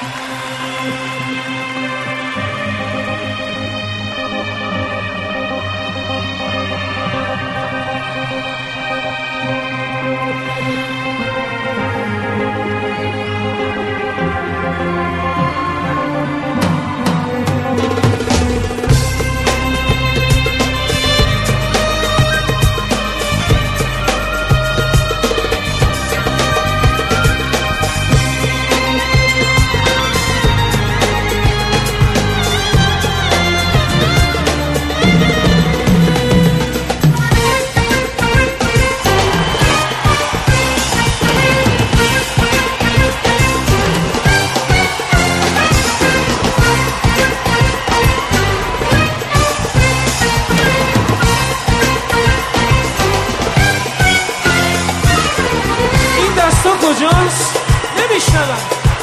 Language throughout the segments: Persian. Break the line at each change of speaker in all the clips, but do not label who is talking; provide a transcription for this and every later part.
کجاست؟ نمیشنوم.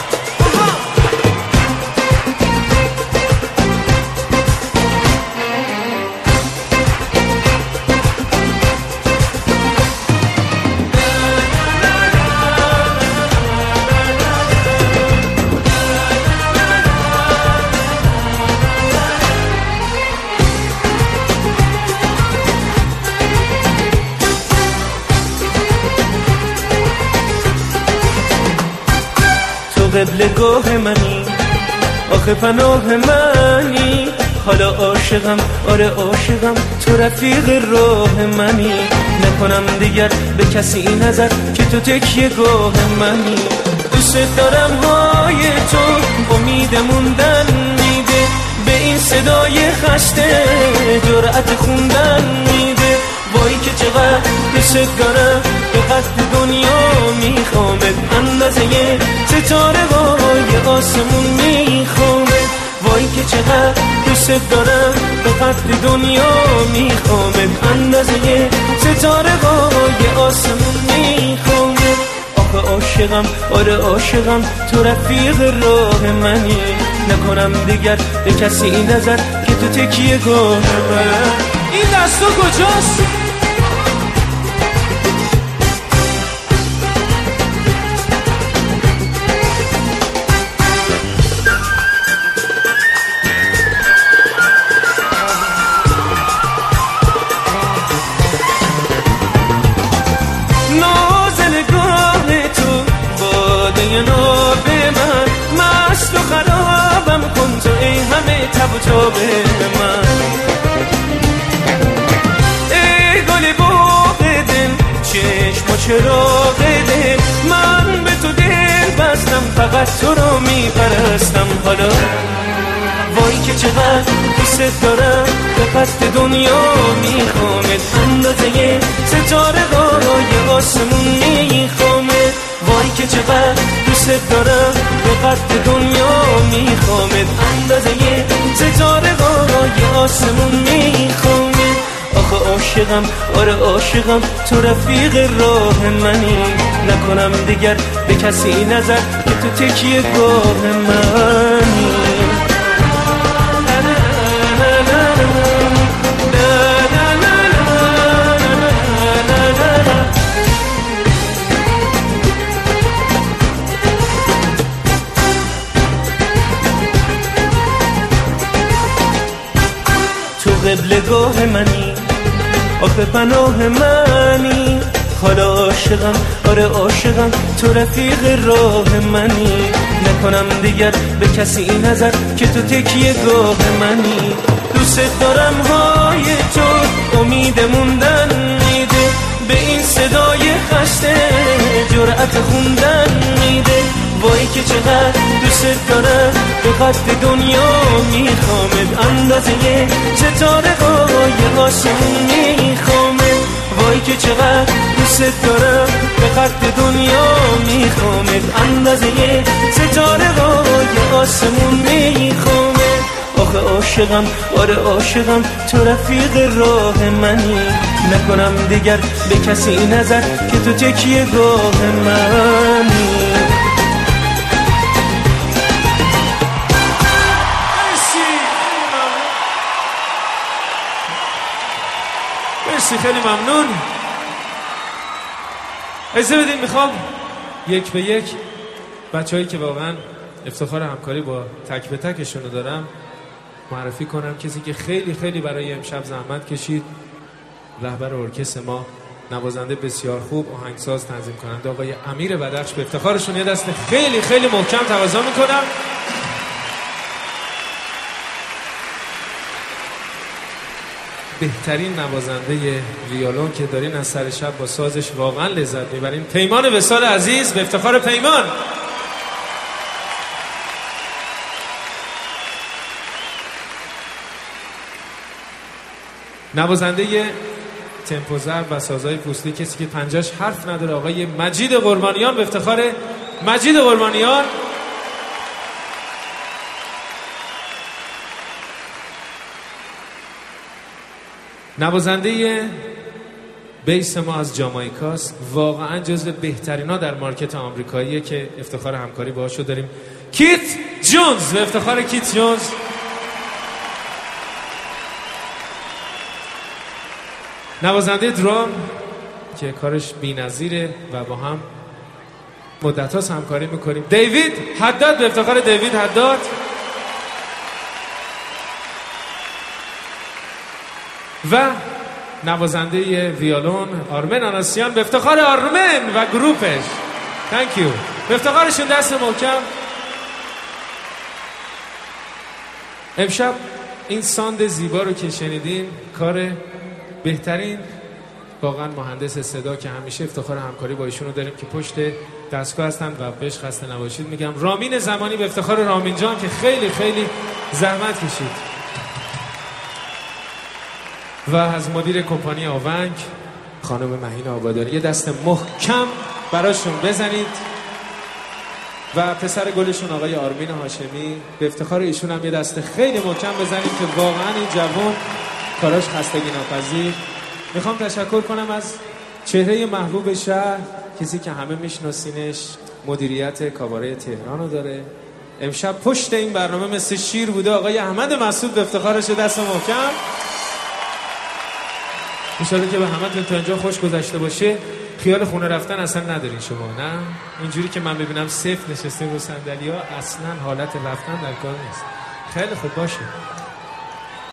قبلگاه منی، آخه پناه منی، حالا عاشقم، آره عاشقم، تو رفیق راه منی، نکنم دیگر به کسی نظر که تو تکیه گاه منی، دوست دارم های تو امید موندن میده، به این صدای خسته جرأت خوندن میده، وای که چقدر دوست دارم به قد دنیا میخوامت، اندازه ستاره های آسمون میخوامت، وای که چقدر دوست دارم به قد دنیا میخوامت، اندازه ستاره های آسمون میخوامت، آخه عاشقم، آره عاشقم، تو رفیق راه منی، نکنم دیگر به کسی نظر که تو تکیه گاه من.
این دستو کجاست؟
ناب من مست و خرابم کن تو ای همه تب و تاب من، ای گل باغ دل، چشم و چراغ دل، من به تو دل بستم، فقط تو رو میپرستم، حالا وای که چقدر دوست دارم به قد دنیا میخوامت، اندازه ستاره های آسمون میخوامت، وای که چقدر دوست دارم به قد دنیا میخوامت، اندازه ستاره های آسمون میخوامت، آخه عاشقم، آره عاشقم، تو رفیق راه منی، نکنم دیگر به کسی نظر که تو تکیه گاه منی. قبلگاه منی، آخه پناه منی، حالا عاشقم، آره عاشقم، تو رفیق راه منی، نکنم دیگر به کسی نظر که تو تکیه گاه منی، دوست دارم های تو امید موندن میده، به این صدای خسته جرأت خوندن میده، وای که چقدر دوست دارم به قد دنیا میخوامت، اندازه ستاره های آسمون میخوامت، وای که چقدر دوست دارم به قد دنیا میخوامت، اندازه ستاره های آسمون میخوامت، آخه عاشقم، آره عاشقم، تو رفیق راه منی، نکنم دیگر به کسی نظر که تو تکیه گاه منی.
خیلی ممنون. اجازه بدین میخوام یک به یک بچه‌هایی که واقعا افتخار همکاری با تک به تکشون رو دارم معرفی کنم کسی که خیلی خیلی برای امشب زحمت کشید، رهبر ارکستر ما، نوازنده بسیار خوب، آهنگساز، تنظیم کننده آقای امیر بدخش. به افتخارشون یه دست خیلی خیلی محکم تقاضا میکنم. بهترین نوازنده ویولون که دارین از سر شب با سازش واقعا لذت میبرین، پیمان وصال عزیز. به افتخار پیمان. نوازنده تمپو ضرب و سازهای پوستی، کسی که پنجاش حرف نداره، آقای مجید قربانیان. به افتخار مجید قربانیان. نوازنده بیس ما از جامائیکاست، واقعا جزو بهترینا در مارکت آمریکاییه که افتخار همکاری باهاشو داریم، کیت جونز. به افتخار کیت جونز. نوازنده درام که کارش بی‌نظیره و با هم مدت‌هاست همکاری میکنیم، دیوید حداد. به افتخار دیوید حداد. و نوازنده ویولون آرمن آناسیان. به افتخار آرمن و گروپش. تhank you. به افتخارشون دست محکم. امشب این ساند زیبا رو که شنیدین کار بهترین واقعا مهندس صدا که همیشه افتخار همکاری با ایشون رو داریم که پشت دستگاه هستن و بهش خسته نباشید میگم، رامین زمانی. به افتخار رامین جان که خیلی خیلی زحمت کشید. و از مدیر کمپانی آونگ خانم مهین آبادانی یه دست محکم براشون بزنید. و پسر گلشون آقای آرمین هاشمی، به افتخار ایشون هم یه دست خیلی محکم بزنید که واقعا این جوان کاراش خستگی ناپذیر. میخوام تشکر کنم از چهره محبوب شهر، کسی که همه میشناسینش، مدیریت کاباره تهران رو داره. امشب پشت این برنامه مثل شیر بوده آقای احمد مسعود. به افتخارش دست محکم. انشالله که به همتون تا اینجا خوش گذشته باشه. خیال خونه رفتن اصلا ندارین شما، نه؟ اینجوری که من ببینم صفر نشستیم رو صندلی‌ها، اصلا حالت رفتن در کار نیست. خیلی خوب باشه.